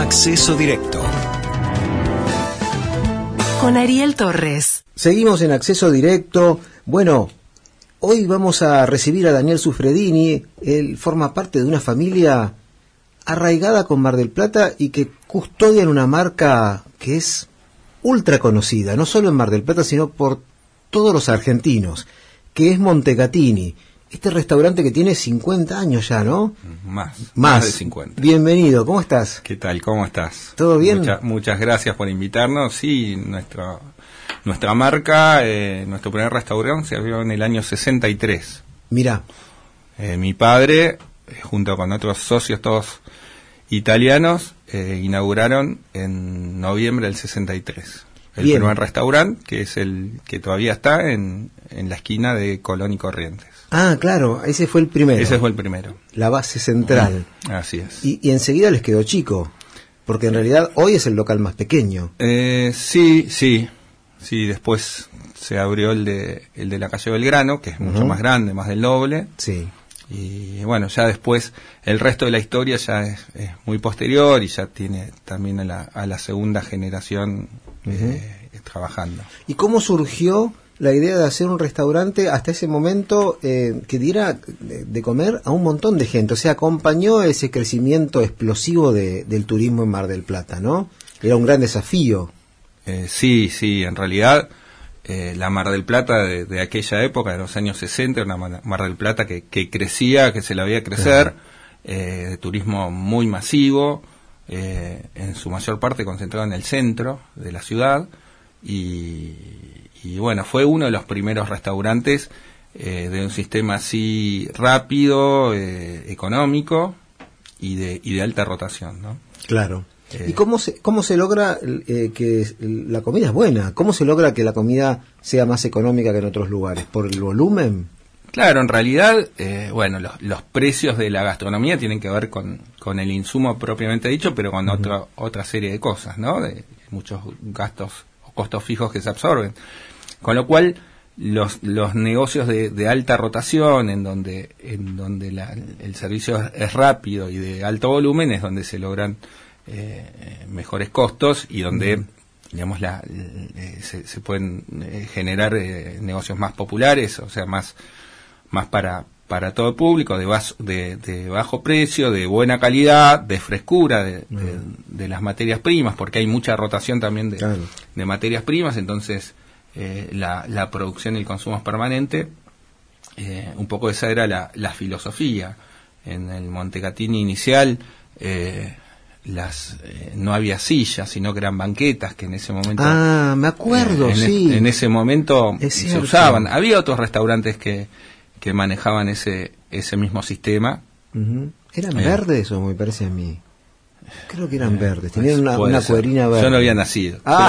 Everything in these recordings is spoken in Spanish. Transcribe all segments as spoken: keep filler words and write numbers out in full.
Acceso Directo con Ariel Torres. Seguimos en Acceso Directo. Bueno, hoy vamos a recibir a Daniel Sufredini. Él forma parte de una familia arraigada con Mar del Plata y que custodian una marca que es ultra conocida, no solo en Mar del Plata, sino por todos los argentinos, que es Montecatini. Este restaurante que tiene cincuenta años ya, ¿no? Más, más, más de cincuenta. Bienvenido, ¿cómo estás? ¿Qué tal? ¿Cómo estás? ¿Todo bien? Mucha, muchas gracias por invitarnos. Sí, nuestra, nuestra marca, eh, nuestro primer restaurante se abrió en el año sesenta y tres. Mirá. Eh, mi padre, eh, junto con otros socios todos italianos, eh, inauguraron en noviembre del sesenta y tres. El Bien. primer restaurante, que es el que todavía está en, en la esquina de Colón y Corrientes. Ah, claro, ese fue el primero. Ese fue el primero. La base central. Así es. Y, y enseguida les quedó chico, porque en realidad hoy es el local más pequeño. Eh, sí, sí, sí. Después se abrió el de el de la calle Belgrano, que es mucho Uh-huh. más grande, más del doble. Sí. Y bueno, ya después el resto de la historia ya es, es muy posterior y ya tiene también a la, a la segunda generación Uh-huh. eh, trabajando. ¿Y cómo surgió la idea de hacer un restaurante hasta ese momento eh, que diera de, de comer a un montón de gente? O sea, acompañó ese crecimiento explosivo de, del turismo en Mar del Plata, ¿no? Era un gran desafío. Eh, sí, sí, en realidad eh, la Mar del Plata de, de aquella época, de los años sesenta, era una Mar del Plata que, que crecía, que se la veía crecer, Ajá. eh, de turismo muy masivo, eh, en su mayor parte concentrado en el centro de la ciudad, y, y bueno, fue uno de los primeros restaurantes eh, de un sistema así rápido, eh, económico y de, y de alta rotación, ¿no? Claro. Eh, ¿Y cómo se, cómo se logra eh, que la comida es buena? ¿Cómo se logra que la comida sea más económica que en otros lugares? ¿Por el volumen? Claro, en realidad, eh, bueno, los, los precios de la gastronomía tienen que ver con, con el insumo propiamente dicho, pero con uh-huh. otra otra serie de cosas, ¿no? De muchos gastos o costos fijos que se absorben. Con lo cual, los los negocios de, de alta rotación, en donde en donde la, el servicio es, es rápido y de alto volumen, es donde se logran eh, mejores costos y donde... Uh-huh. digamos la eh, se, se pueden eh, generar eh, negocios más populares, o sea, más más para para todo el público, de, bas, de, de bajo precio, de buena calidad, de frescura de, uh-huh. de, de las materias primas, porque hay mucha rotación también de, claro. de materias primas, entonces eh, la, la producción y el consumo es permanente. Eh, un poco esa era la, la filosofía. En el Montecatini inicial eh, las eh, no había sillas, sino que eran banquetas que en ese momento ah me acuerdo eh, en, sí en ese momento es se cierto. usaban. Había otros restaurantes que que manejaban ese ese mismo sistema. Uh-huh. Eran eh, verdes o me parece a mí. Creo que eran eh, verdes, tenían pues, una, una cuerina verde. Yo no había nacido. Ah.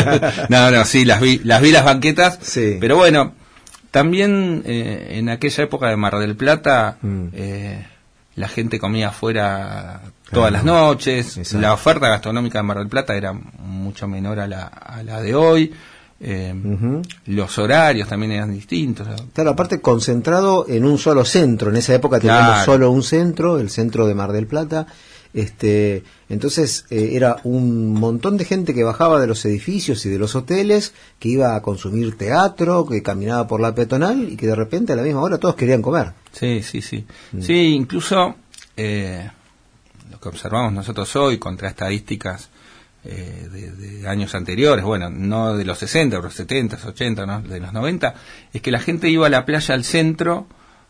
no, no, sí, las vi, las vi las banquetas, sí. Pero bueno, también eh, en aquella época de Mar del Plata, mm. eh, la gente comía afuera todas ah, las noches. Exacto. La oferta gastronómica de Mar del Plata era mucho menor a la, a la de hoy. Eh, uh-huh. Los horarios también eran distintos. Claro, aparte concentrado en un solo centro. En esa época teníamos claro. solo un centro, el centro de Mar del Plata. Este, entonces eh, era un montón de gente que bajaba de los edificios y de los hoteles, que iba a consumir teatro, que caminaba por la peatonal y que de repente a la misma hora todos querían comer. Sí, sí, sí. Mm. Sí, incluso eh, lo que observamos nosotros hoy contra estadísticas eh, de, de años anteriores, bueno, no de los sesenta, de los setenta, ochenta, ¿no? De los noventa, es que la gente iba a la playa al centro,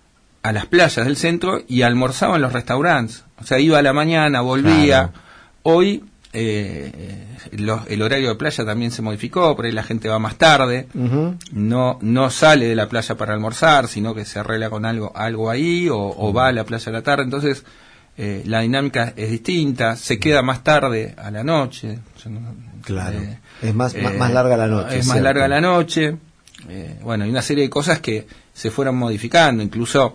a las playas del centro y almorzaba en los restaurantes. O sea, iba a la mañana, volvía. Claro. Hoy eh, lo, el horario de playa también se modificó, por ahí la gente va más tarde, uh-huh. no no sale de la playa para almorzar, sino que se arregla con algo algo ahí, o, o uh-huh. va a la playa a la tarde. Entonces, eh, la dinámica es distinta, se queda más tarde a la noche. No, claro, eh, es más, eh, más, más larga la noche. Es más ¿cierto? larga la noche. Eh, bueno, hay una serie de cosas que se fueron modificando, incluso...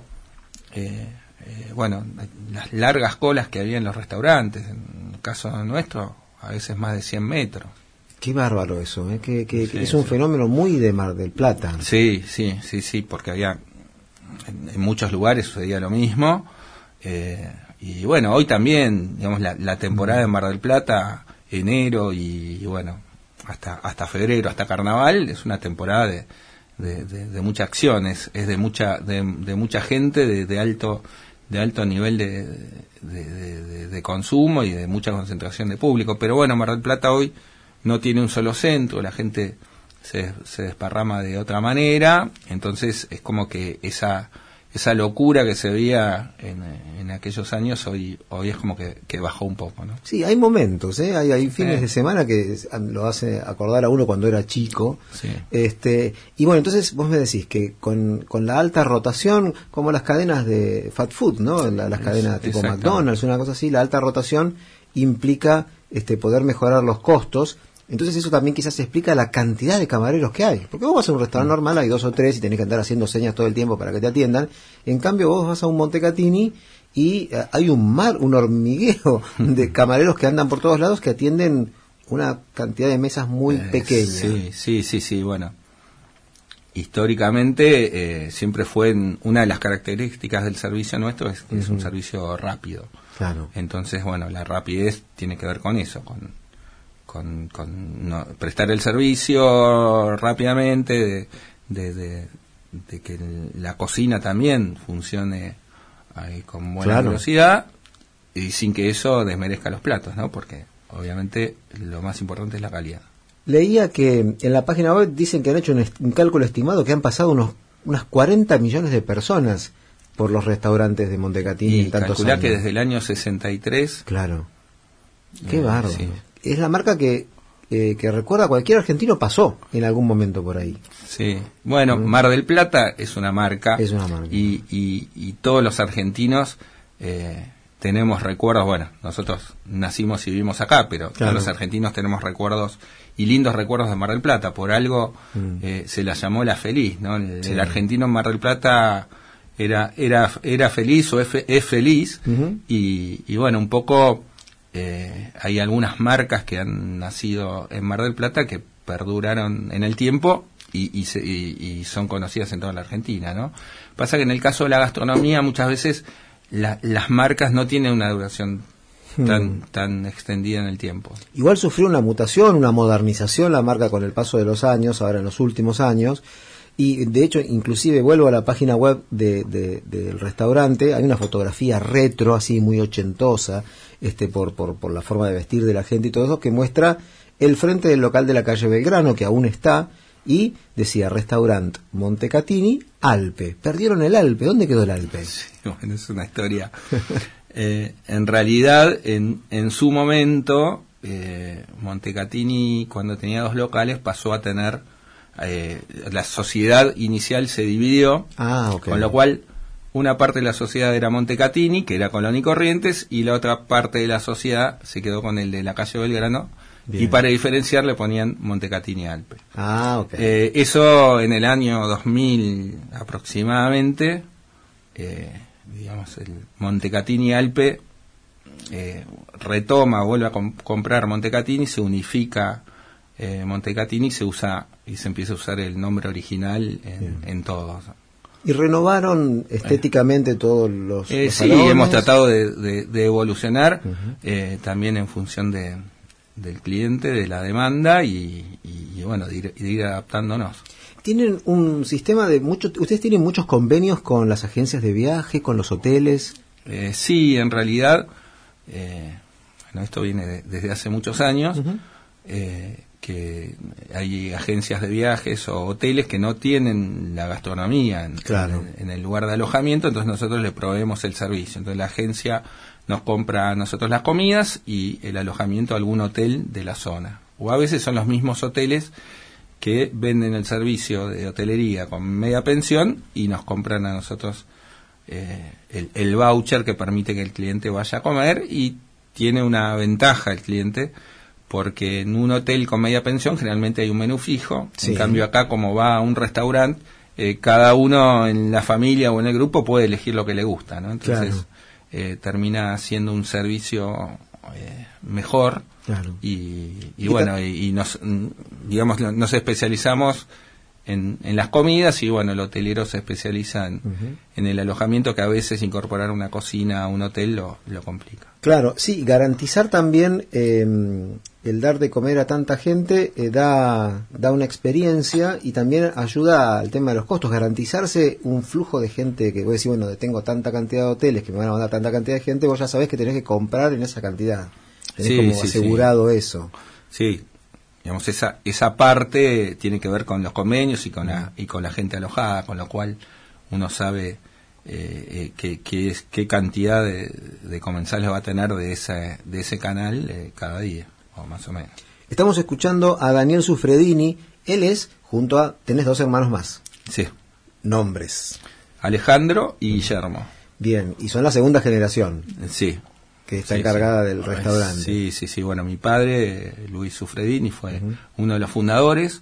Eh, eh, bueno, las largas colas que había en los restaurantes, en el caso nuestro, a veces más de cien metros. Qué bárbaro eso, ¿eh? que, que, sí, que es un sí. fenómeno muy de Mar del Plata. Sí, sí, sí, sí, porque había, en, en muchos lugares sucedía lo mismo, eh, y bueno, hoy también, digamos, la, la temporada de Mar del Plata, enero y, y bueno, hasta hasta febrero, hasta Carnaval, es una temporada de, de, de, de mucha acción, es, es de mucha de, de mucha gente, de, de alto de alto nivel de, de, de, de consumo y de mucha concentración de público. Pero bueno, Mar del Plata hoy no tiene un solo centro, la gente se, se desparrama de otra manera, entonces es como que esa esa locura que se veía en, en aquellos años hoy hoy es como que, que bajó un poco, ¿no? Sí, hay momentos, ¿eh? hay, hay fines eh. de semana que lo hace acordar a uno cuando era chico. Sí. Este, y bueno, entonces vos me decís que con, con la alta rotación, como las cadenas de fast food, ¿no? La, las cadenas tipo McDonald's, una cosa así, la alta rotación implica este, poder mejorar los costos. Entonces eso también quizás explica la cantidad de camareros que hay. Porque vos vas a un restaurante normal, hay dos o tres y tenés que andar haciendo señas todo el tiempo para que te atiendan. En cambio vos vas a un Montecatini y uh, hay un mar, un hormigueo de camareros que andan por todos lados que atienden una cantidad de mesas muy eh, pequeña. Sí, sí, sí, sí, bueno. Históricamente eh, siempre fue en, una de las características del servicio nuestro es que uh-huh. es un servicio rápido. Claro. Entonces, bueno, la rapidez tiene que ver con eso, con con, con no, prestar el servicio rápidamente, de, de, de, de que la cocina también funcione ahí con buena claro. velocidad y sin que eso desmerezca los platos, ¿no? Porque obviamente lo más importante es la calidad. Leía que en la página web dicen que han hecho un, est- un cálculo estimado que han pasado unos unas cuarenta millones de personas por los restaurantes de Montecatini y en tantos calculá años. que desde el año sesenta y tres... Claro. Qué eh, bárbaro. Sí. Es la marca que, eh, que recuerda cualquier argentino pasó en algún momento por ahí. Sí, bueno, ¿Mm? Mar del Plata es una marca, es una marca. Y, y, y todos los argentinos eh, tenemos recuerdos, bueno, nosotros nacimos y vivimos acá, pero claro. todos los argentinos tenemos recuerdos y lindos recuerdos de Mar del Plata, por algo mm. eh, se la llamó la feliz, ¿no? El, sí. el argentino en Mar del Plata era era era feliz o es, es feliz uh-huh. y, y bueno, un poco... Eh, hay algunas marcas que han nacido en Mar del Plata que perduraron en el tiempo y, y, se, y, y son conocidas en toda la Argentina, ¿no? Pasa que en el caso de la gastronomía muchas veces la, las marcas no tienen una duración tan hmm. tan extendida en el tiempo. Igual sufrió una mutación, una modernización la marca con el paso de los años, ahora en los últimos años. Y de hecho, inclusive vuelvo a la página web de, de, del restaurante, hay una fotografía retro, así muy ochentosa, este por, por, por la forma de vestir de la gente y todo eso, que muestra el frente del local de la calle Belgrano, que aún está, y decía restaurante Montecatini, Alpe. Perdieron el Alpe, ¿dónde quedó el Alpe? Sí, bueno, es una historia. eh, en realidad, en, en su momento, eh, Montecatini, cuando tenía dos locales, pasó a tener... Eh, la sociedad inicial se dividió, ah, okay. con lo cual una parte de la sociedad era Montecatini, que era Colón y Corrientes, y la otra parte de la sociedad se quedó con el de la calle Belgrano. Bien. Y para diferenciar le ponían Montecatini Alpe. Ah, okay. eh, eso en el año dos mil aproximadamente, eh, digamos, el Montecatini Alpe eh, retoma, vuelve a comp- comprar Montecatini, se unifica eh, Montecatini, se usa y se empieza a usar el nombre original en, en todos. ¿Y renovaron estéticamente eh. todos los, eh, los sí, salones? hemos tratado de, de, de evolucionar, uh-huh. eh, también en función de del cliente, de la demanda y, y, y bueno, de ir, de ir adaptándonos. ¿Tienen un sistema de muchos, ustedes tienen muchos convenios con las agencias de viaje, con los hoteles? Eh, sí, en realidad, eh, bueno, esto viene de, desde hace muchos años, uh-huh. eh, que hay agencias de viajes o hoteles que no tienen la gastronomía en, claro. en, en el lugar de alojamiento, entonces nosotros le proveemos el servicio. Entonces la agencia nos compra a nosotros las comidas y el alojamiento a algún hotel de la zona. O a veces son los mismos hoteles que venden el servicio de hotelería con media pensión y nos compran a nosotros eh, el, el voucher que permite que el cliente vaya a comer, y tiene una ventaja el cliente, porque en un hotel con media pensión generalmente hay un menú fijo, sí. En cambio acá, como va a un restaurante, eh, cada uno en la familia o en el grupo puede elegir lo que le gusta, ¿no? Entonces claro. eh, termina siendo un servicio eh, mejor, claro. y, y, y bueno, y, y nos digamos nos especializamos en, en las comidas, y bueno, el hotelero se especializa en, uh-huh. en el alojamiento, que a veces incorporar una cocina a un hotel lo, lo complica. Claro, sí, garantizar también eh, el dar de comer a tanta gente eh, da, da una experiencia y también ayuda al tema de los costos. Garantizarse un flujo de gente que vos decís, bueno, tengo tanta cantidad de hoteles que me van a mandar tanta cantidad de gente, vos ya sabés que tenés que comprar en esa cantidad. Tenés sí, como sí, asegurado sí. eso. Sí. Digamos, esa esa parte tiene que ver con los convenios y con la y con la gente alojada, con lo cual uno sabe eh, eh, qué qué es qué cantidad de, de comensales va a tener de ese de ese canal eh, cada día, o más o menos. Estamos escuchando a Daniel Sufredini. Él es, junto a, tenés dos hermanos más. Sí. Nombres. Alejandro y Guillermo. Bien, y son la segunda generación. Sí. Que está sí, encargada sí. del restaurante. Sí, sí, sí. Bueno, mi padre, Luis Sufredini, fue uh-huh. uno de los fundadores.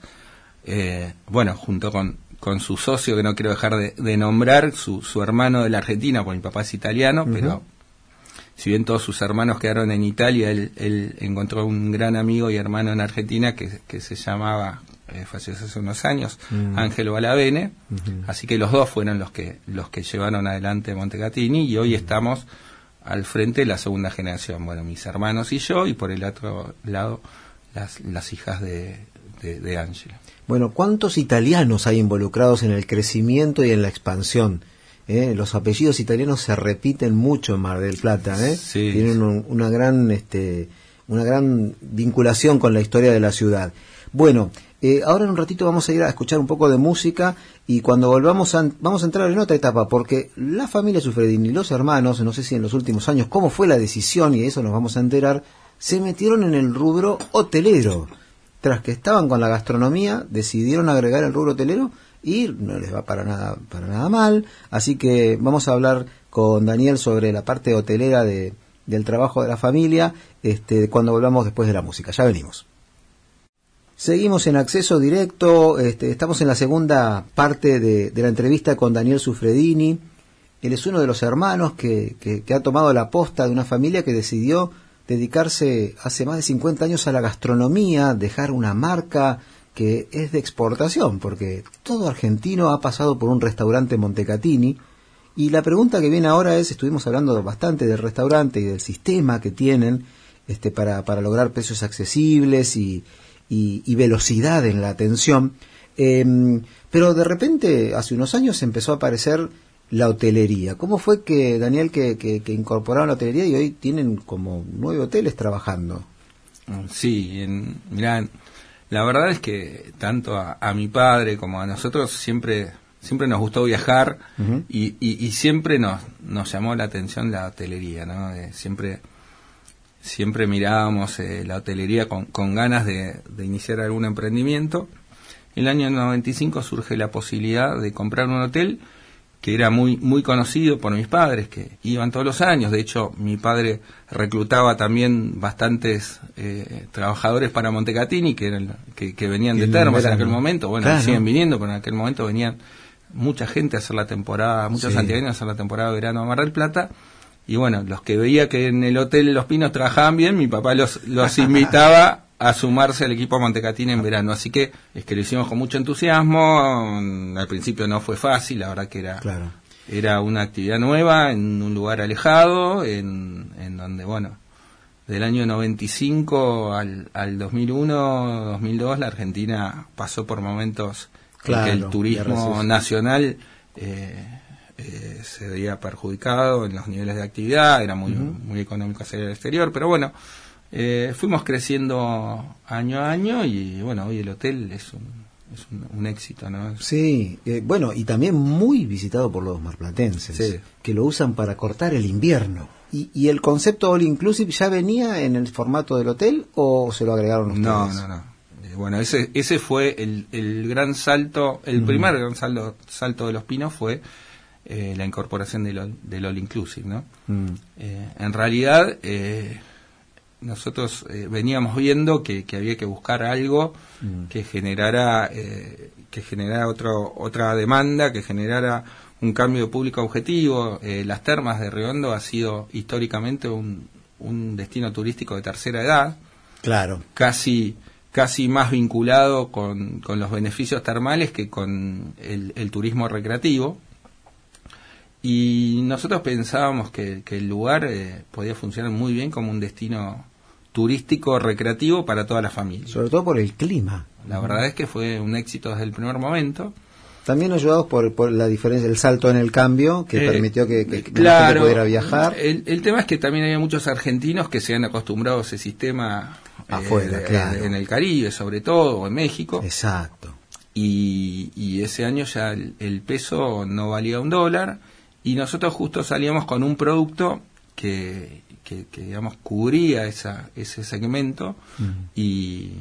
Eh, bueno, junto con, con su socio, que no quiero dejar de, de nombrar, su, su hermano de la Argentina, porque mi papá es italiano, uh-huh. pero si bien todos sus hermanos quedaron en Italia, él, él encontró un gran amigo y hermano en Argentina que, que se llamaba, eh, falleció hace unos años, uh-huh. Ángelo Balavene. Uh-huh. Así que los dos fueron los que, los que llevaron adelante Montecatini, y hoy uh-huh. estamos al frente de la segunda generación, bueno, mis hermanos y yo, y por el otro lado las, las hijas de, de, de Ángela. Bueno, ¿cuántos italianos hay involucrados en el crecimiento y en la expansión? ¿Eh? Los apellidos italianos se repiten mucho en Mar del Plata, ¿eh? Sí, tienen sí. Un, una gran este, una gran vinculación con la historia de la ciudad. Bueno, eh, ahora en un ratito vamos a ir a escuchar un poco de música, y cuando volvamos a, vamos a entrar en otra etapa, porque la familia Sufredini y los hermanos, no sé si en los últimos años, cómo fue la decisión, y de eso nos vamos a enterar, se metieron en el rubro hotelero. Tras que estaban con la gastronomía, decidieron agregar el rubro hotelero, y no les va para nada, para nada mal. Así que vamos a hablar con Daniel sobre la parte hotelera de, del trabajo de la familia, este, cuando volvamos después de la música. Ya venimos. Seguimos en acceso directo, este, estamos en la segunda parte de, de la entrevista con Daniel Sufredini. Él es uno de los hermanos que, que, que ha tomado la posta de una familia que decidió dedicarse hace más de cincuenta años a la gastronomía, dejar una marca que es de exportación, porque todo argentino ha pasado por un restaurante Montecatini. Y la pregunta que viene ahora es, estuvimos hablando bastante del restaurante y del sistema que tienen este, para, para lograr precios accesibles y Y, y velocidad en la atención, eh, pero de repente hace unos años empezó a aparecer la hotelería. ¿Cómo fue que, Daniel, que, que, que incorporaron la hotelería y hoy tienen como nueve hoteles trabajando? Sí, en, mirá, la verdad es que tanto a, a mi padre como a nosotros siempre siempre nos gustó viajar, uh-huh. y, y, y siempre nos nos llamó la atención la hotelería, ¿no? Eh, siempre Siempre mirábamos eh, la hotelería con, con ganas de, de iniciar algún emprendimiento. En el año noventa y cinco surge la posibilidad de comprar un hotel que era muy muy conocido por mis padres, que iban todos los años. De hecho, mi padre reclutaba también bastantes eh, trabajadores para Montecatini, que eran que, que venían de Termas en aquel momento. Bueno, claro, siguen viniendo, pero en aquel momento venían mucha gente a hacer la temporada, muchos sí. santiagueños a hacer la temporada de verano a Mar del Plata. Y bueno, los que veía que en el hotel Los Pinos trabajaban bien, mi papá los los invitaba a sumarse al equipo Montecatini en verano. Así que es que lo hicimos con mucho entusiasmo. Al principio no fue fácil, la verdad que era claro. era una actividad nueva en un lugar alejado, en, en donde, bueno, del año noventa y cinco al, al dos mil uno, dos mil dos, la Argentina pasó por momentos claro, en que el turismo nacional eh, Eh, se veía perjudicado en los niveles de actividad, era muy uh-huh. muy económico hacia el exterior, pero bueno, eh, fuimos creciendo año a año, y bueno, hoy el hotel es un, es un, un éxito, ¿no? Sí, eh, bueno, y también muy visitado por los marplatenses, sí. que lo usan para cortar el invierno. ¿Y, y el concepto all inclusive ya venía en el formato del hotel o se lo agregaron ustedes? No, no, no. Eh, bueno, ese ese fue el, el gran salto, el uh-huh. primer gran salto, salto de Los Pinos fue Eh, la incorporación del all, del all inclusive, ¿no? Mm. Eh, en realidad eh, nosotros eh, veníamos viendo que, que había que buscar algo mm. que generara eh, que generara otro, otra demanda, que generara un cambio de público objetivo. Eh, las Termas de Río Hondo ha sido históricamente un, un destino turístico de tercera edad. Claro. Casi casi más vinculado con, con los beneficios termales que con el, el turismo recreativo. Y nosotros pensábamos que, que el lugar eh, podía funcionar muy bien como un destino turístico recreativo para toda la familia. Sobre todo por el clima. La verdad es que fue un éxito desde el primer momento. También ayudados por, por la diferencia, el salto en el cambio que eh, permitió que, que claro, la gente pudiera viajar. El, el tema es que también había muchos argentinos que se han acostumbrado a ese sistema afuera, eh, claro. en el Caribe, sobre todo, o en México. Exacto. Y, y ese año ya el, el peso no valía un dólar y nosotros justo salíamos con un producto que, que, que digamos, cubría esa, ese segmento mm. y,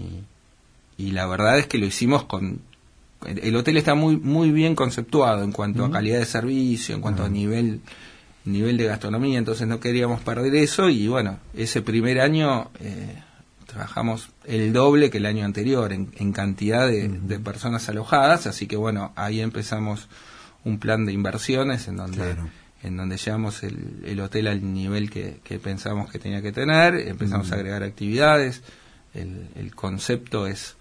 y la verdad es que lo hicimos con... El hotel está muy muy bien conceptuado en cuanto uh-huh. a calidad de servicio, en cuanto uh-huh. a nivel nivel de gastronomía, entonces no queríamos perder eso y bueno, ese primer año eh, trabajamos el doble que el año anterior en, en cantidad de, uh-huh. de personas alojadas, así que bueno, ahí empezamos un plan de inversiones en donde claro. en donde llevamos el, el hotel al nivel que, que pensamos que tenía que tener, empezamos uh-huh. a agregar actividades, el, el concepto es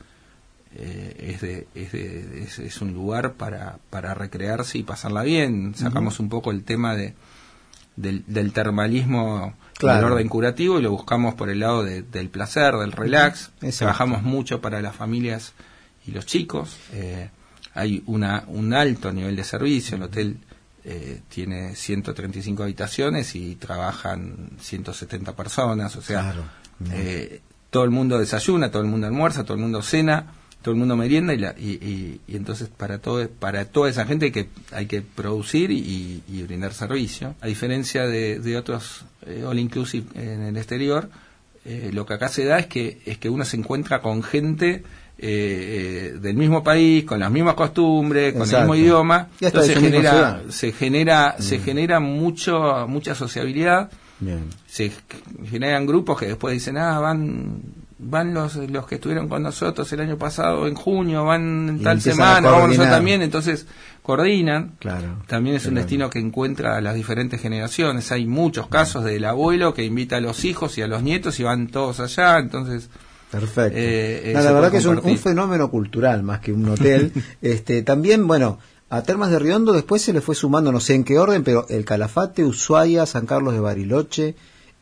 Eh, es, de, es, de, es, es un lugar para, para recrearse y pasarla bien. Sacamos uh-huh. un poco el tema de del, del termalismo claro. del orden curativo y lo buscamos por el lado de, del placer, del relax. Uh-huh. Trabajamos mucho para las familias y los chicos. Eh, hay una un alto nivel de servicio. El hotel eh, tiene ciento treinta y cinco habitaciones y trabajan ciento setenta personas. O sea, claro. uh-huh. eh, todo el mundo desayuna, todo el mundo almuerza, todo el mundo cena, todo el mundo merienda y, la, y, y, y entonces para todo para toda esa gente hay que hay que producir y, y brindar servicio. A diferencia de, de otros eh, all inclusive en el exterior, eh, lo que acá se da es que es que uno se encuentra con gente eh, eh, del mismo país, con las mismas costumbres, con Exacto. el mismo idioma, entonces se genera se genera mm. se genera mucho mucha sociabilidad. Bien. Se generan grupos que después dicen ah van van los los que estuvieron con nosotros el año pasado en junio, van en tal semana, vamos nosotros también, entonces coordinan. Claro. También es claro. un destino que encuentra a las diferentes generaciones. Hay muchos casos del abuelo que invita a los hijos y a los nietos y van todos allá, entonces perfecto. Eh, no, la verdad que es un, un fenómeno cultural más que un hotel. este también, bueno, a Termas de Riondo después se le fue sumando, no sé en qué orden, pero el Calafate, Ushuaia, San Carlos de Bariloche.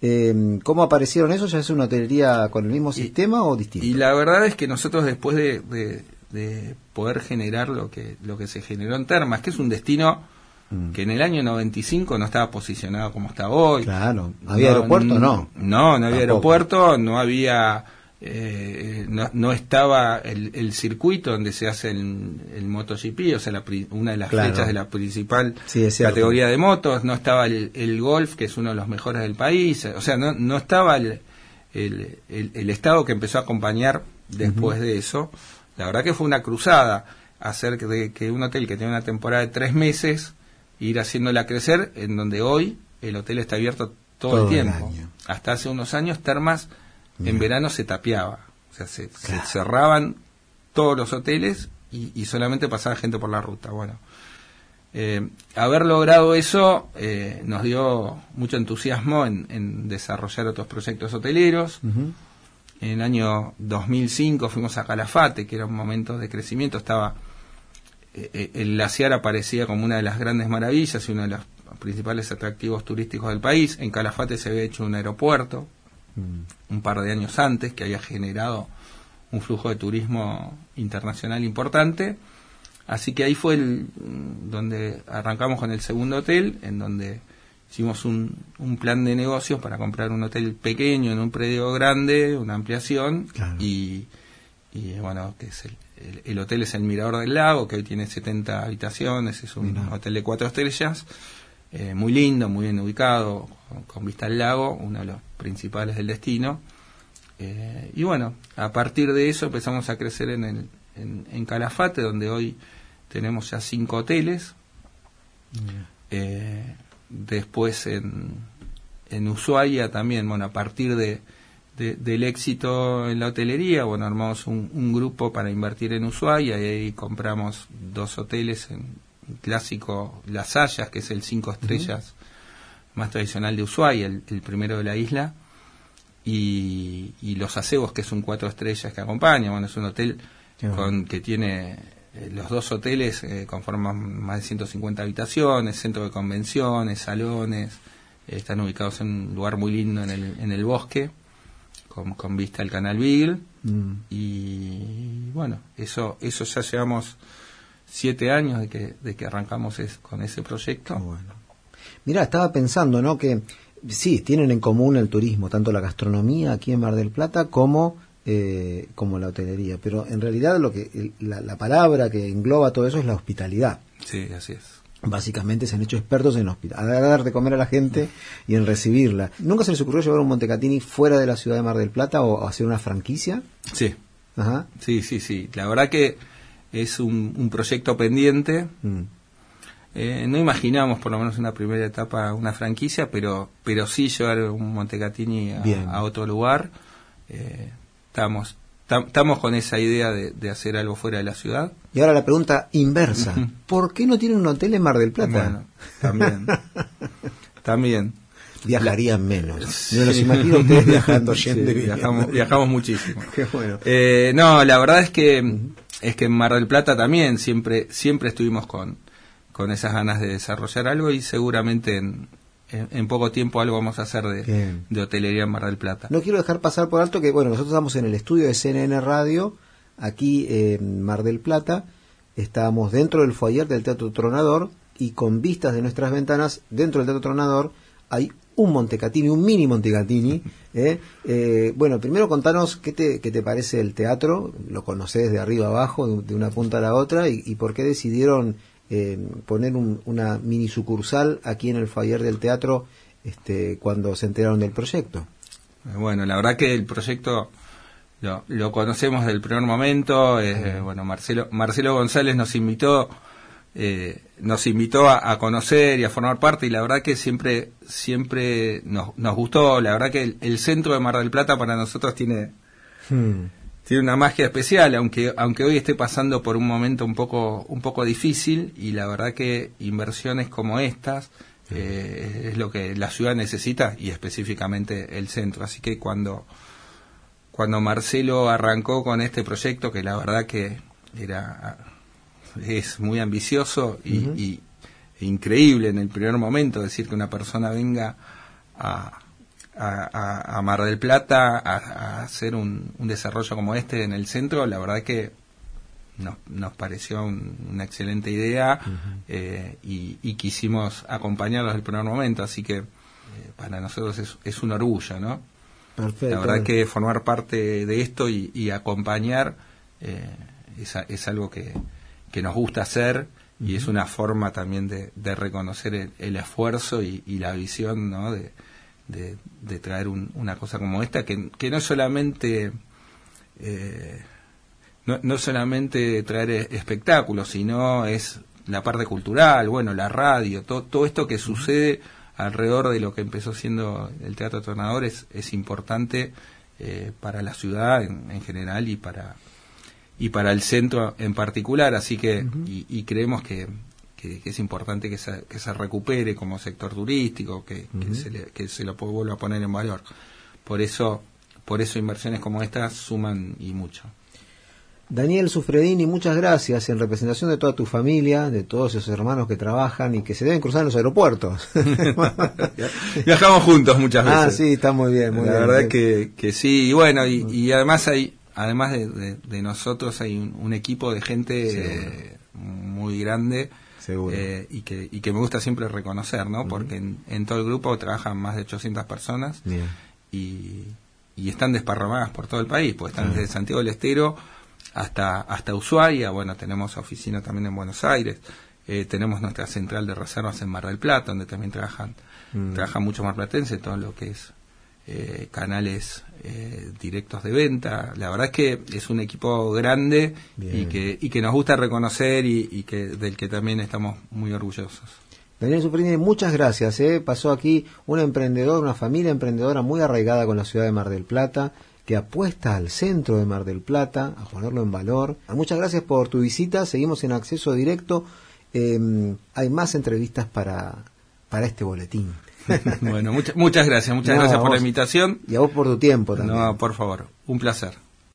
Eh, ¿Cómo aparecieron esos? ¿Ya es una hotelería con el mismo y, sistema o distinto? Y la verdad es que nosotros después de, de, de poder generar lo que lo que se generó en Termas, que es un destino mm. que en el año noventa y cinco no estaba posicionado como está hoy. Claro, ¿había no, aeropuerto? No. No, no había Tampoco. aeropuerto, no había... Eh, no, no estaba el, el circuito donde se hace el, el MotoGP, o sea, la, una de las claro. flechas de la principal sí, categoría de motos, no estaba el, el golf, que es uno de los mejores del país, o sea, no, no estaba el, el, el, el estado que empezó a acompañar después uh-huh. de eso. La verdad que fue una cruzada hacer de que un hotel que tiene una temporada de tres meses, ir haciéndola crecer, en donde hoy el hotel está abierto todo, todo el tiempo. El Hasta hace unos años Termas en Bien. verano se tapiaba, o sea, se, claro. se cerraban todos los hoteles y, y solamente pasaba gente por la ruta. Bueno, eh, haber logrado eso eh, nos dio mucho entusiasmo en, en desarrollar otros proyectos hoteleros. Uh-huh. En el año dos mil cinco fuimos a Calafate, que era un momento de crecimiento, estaba eh, el glaciar aparecía como una de las grandes maravillas y uno de los principales atractivos turísticos del país. En Calafate se había hecho un aeropuerto un par de años antes, que había generado un flujo de turismo internacional importante, así que ahí fue el, donde arrancamos con el segundo hotel, en donde hicimos un, un plan de negocios para comprar un hotel pequeño en un predio grande, una ampliación, claro. y, y bueno, que es el, el, el hotel es el Mirador del Lago, que hoy tiene setenta habitaciones, es un Mira. hotel de cuatro estrellas, eh, muy lindo, muy bien ubicado, con, con vista al lago, uno de los principales del destino. Eh, y bueno, a partir de eso empezamos a crecer en, el, en, en Calafate, donde hoy tenemos ya cinco hoteles. Eh, después en, en Ushuaia también, bueno, a partir de, de, del éxito en la hotelería, bueno, armamos un, un grupo para invertir en Ushuaia y ahí compramos dos hoteles, en un clásico Las Hayas, que es el cinco estrellas uh-huh. más tradicional de Ushuaia, el, el primero de la isla. y, y los acebos, que es un cuatro estrellas que acompaña. Bueno, es un hotel con que tiene eh, los dos hoteles eh, conforman más de ciento cincuenta habitaciones, centro de convenciones, salones, eh, están ubicados en un lugar muy lindo en el, en el bosque, con, con vista al canal Beagle. Mm. Y bueno, eso eso ya llevamos siete años de que de que arrancamos es, con ese proyecto. Bueno. Mira, estaba pensando, ¿no?, que sí, tienen en común el turismo, tanto la gastronomía aquí en Mar del Plata como eh, como la hotelería, pero en realidad lo que la, la palabra que engloba todo eso es la hospitalidad. Sí, así es. Básicamente se han hecho expertos en hospital, a dar de comer a la gente y en recibirla. ¿Nunca se les ocurrió llevar un Montecatini fuera de la ciudad de Mar del Plata o, o hacer una franquicia? Sí. Ajá. Sí, sí, sí. La verdad que es un, un proyecto pendiente. Mm. Eh, no imaginamos, por lo menos en una primera etapa, una franquicia, pero pero sí llevar un Montecatini a, a otro lugar. Eh, estamos estamos con esa idea de, de hacer algo fuera de la ciudad. Y ahora la pregunta inversa. ¿Por qué no tienen un hotel en Mar del Plata? Bueno, también. también. Viajarían la, menos. Sí. Me los imagino ustedes viajando, yendo sí, y viajamos, viajamos muchísimo. Qué bueno. Eh, no, la verdad es que uh-huh. es que en Mar del Plata también siempre siempre estuvimos con con esas ganas de desarrollar algo y seguramente en, en, en poco tiempo algo vamos a hacer de, de hotelería en Mar del Plata. No quiero dejar pasar por alto que, bueno, nosotros estamos en el estudio de C N N Radio, aquí en Mar del Plata, estábamos dentro del foyer del Teatro Tronador y con vistas de nuestras ventanas, dentro del Teatro Tronador, hay un Montecatini, un mini Montecatini. ¿eh? Eh, bueno, primero contanos qué te, qué te parece el teatro, lo conocés de arriba abajo, de, de una punta a la otra, y, y por qué decidieron Eh, poner un, una mini sucursal aquí en el foyer del teatro este, cuando se enteraron del proyecto. Bueno, la verdad que el proyecto lo, lo conocemos del primer momento. Eh, bueno, Marcelo Marcelo González nos invitó eh, nos invitó a, a conocer y a formar parte, y la verdad que siempre siempre nos, nos gustó. La verdad que el, el centro de Mar del Plata para nosotros tiene hmm. tiene una magia especial, aunque aunque hoy esté pasando por un momento un poco un poco difícil, y la verdad que inversiones como estas eh, es lo que la ciudad necesita, y específicamente el centro. Así que cuando cuando Marcelo arrancó con este proyecto, que la verdad que era es muy ambicioso y, uh-huh. y e increíble en el primer momento, decir que una persona venga a A, a, a Mar del Plata a, a hacer un, un desarrollo como este en el centro, la verdad que nos, nos pareció un, una excelente idea. Uh-huh. eh, y, y quisimos acompañarlos desde el primer momento, así que eh, para nosotros es, es un orgullo, ¿no? Perfecto. La verdad que formar parte de esto y, y acompañar eh, es, es algo que, que nos gusta hacer. Uh-huh. Y es una forma también de, de reconocer el, el esfuerzo y, y la visión, ¿no?, de De, de traer un, una cosa como esta, que, que no solamente eh, no, no solamente traer espectáculos, sino es la parte cultural, bueno, la radio, todo, todo esto que sucede alrededor de lo que empezó siendo el Teatro Tronador es, es importante eh, para la ciudad en, en general y para y para el centro en particular, así que uh-huh. y, y creemos que Que, que es importante que se, que se recupere como sector turístico, que, uh-huh. que se le, que se lo vuelva a poner en valor. Por eso, por eso inversiones como estas suman y mucho. Daniel Sufredini, muchas gracias en representación de toda tu familia, de todos esos hermanos que trabajan y que se deben cruzar en los aeropuertos. Viajamos juntos muchas veces. Ah, sí, está muy bien, muy La bien. verdad que, que sí, y bueno, y, y además hay, además de, de, de nosotros hay un, un equipo de gente sí, eh, muy grande. Eh, y que y que me gusta siempre reconocer, ¿no? Uh-huh. Porque en, en todo el grupo trabajan más de ochocientas personas. Bien. y y están desparramadas por todo el país, pues están uh-huh. desde Santiago del Estero hasta hasta Ushuaia. Bueno, tenemos oficina también en Buenos Aires, eh, tenemos nuestra central de reservas en Mar del Plata, donde también trabajan uh-huh. trabajan muchos marplatenses, todo lo que es eh, canales eh, directos de venta. La verdad es que es un equipo grande. Bien. y que y que nos gusta reconocer y, y que del que también estamos muy orgullosos. Daniel Sufredini, muchas gracias. ¿eh? Pasó aquí un emprendedor, una familia emprendedora muy arraigada con la ciudad de Mar del Plata, que apuesta al centro de Mar del Plata, a ponerlo en valor. Muchas gracias por tu visita. Seguimos en acceso directo. Eh, hay más entrevistas para para este boletín. Bueno, muchas muchas gracias, muchas No, gracias por vos, la invitación. Y a vos por tu tiempo también. No, por favor, un placer.